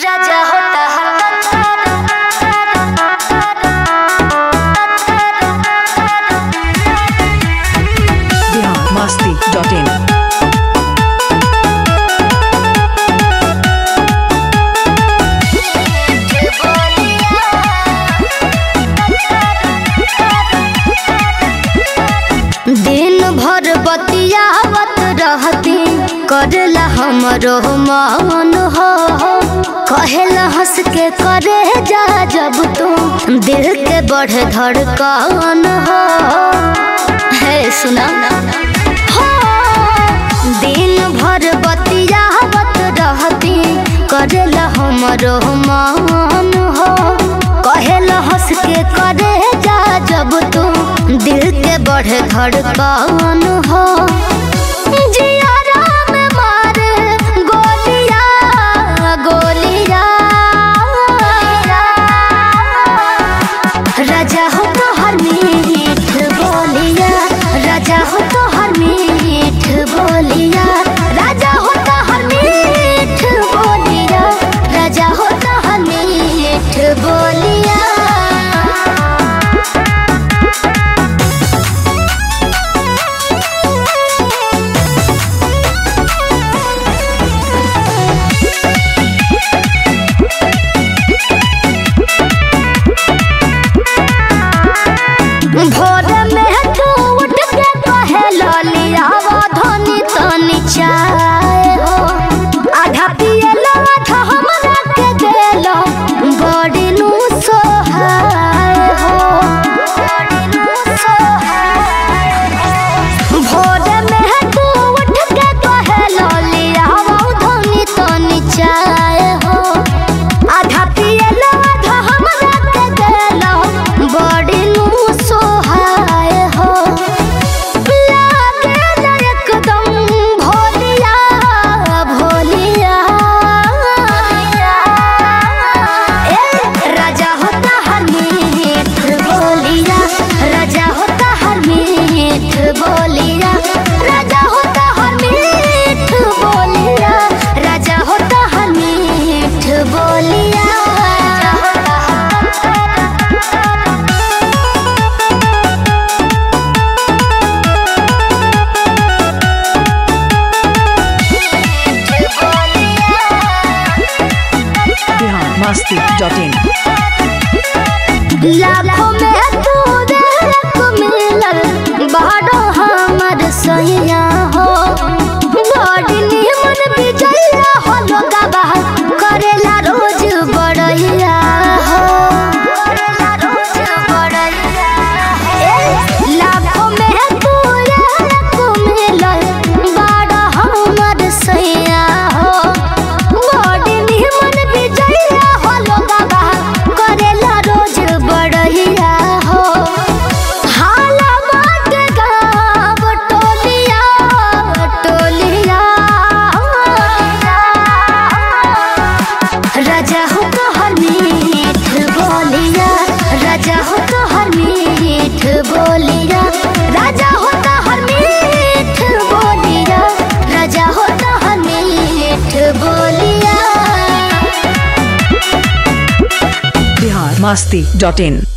राजा होता biharmasti.in दिन भर बतियावत रहती करेला हमरो मन हो कहेला हंस के करे जा जब तू दिल के बढ़े धड़कन हो है सुना हो दिन भर बतियावत रहती करेला हमरो मन हो कहेला हंस के करे जा जब तू दिल के बढ़े धड़कन हो जियारा में मारे गोलिया गोलिया राजा हो तो हर मीठ बोलिया राजा हो तो हर मीठ बोलिया राजा हो तो हर मीठ बोलिया राजा हो तो हर मीठ बोलिया भोर में तू उठ के कहे ललिया धनी तनी चाय हो आधा पिए लो आधा हमरा के देलो बड़ी नु सोहाय हो भोर में तू उठ के कहे ललिया धनी तनी चाय हो आधा पिए लो आधा हमरा के देलो बड़ी नु सोहाय हो लागे न एकदम भोलिया भोलिया राजा होता हर मीठ बोलिया राजा होता हर मीठ बोलिया राजा होता हर मीठ बोलिया राजा होता हर मीठ बोलिया biharmasti.in लाखों में तू देख मिलल बाड़ो हमर सैया हो बड़ी निमन बिजैया हो लोगवा करेला रोज बड़ैया हो लाखों में तू देख मिलल बाड़ो हमर सैया हो बड़ी निमन बिजैया हो लोगवा करेला रोज बड़ैया हो हाला बात गाँव टोलिया टोलिया राजा हो तो हर मीठ बोलिया राजा हो तो हर मीठ बोलिया राजा हो तो हर मीठ बोलिया राजा हो तो हर मीठ बोलिया biharmasti.in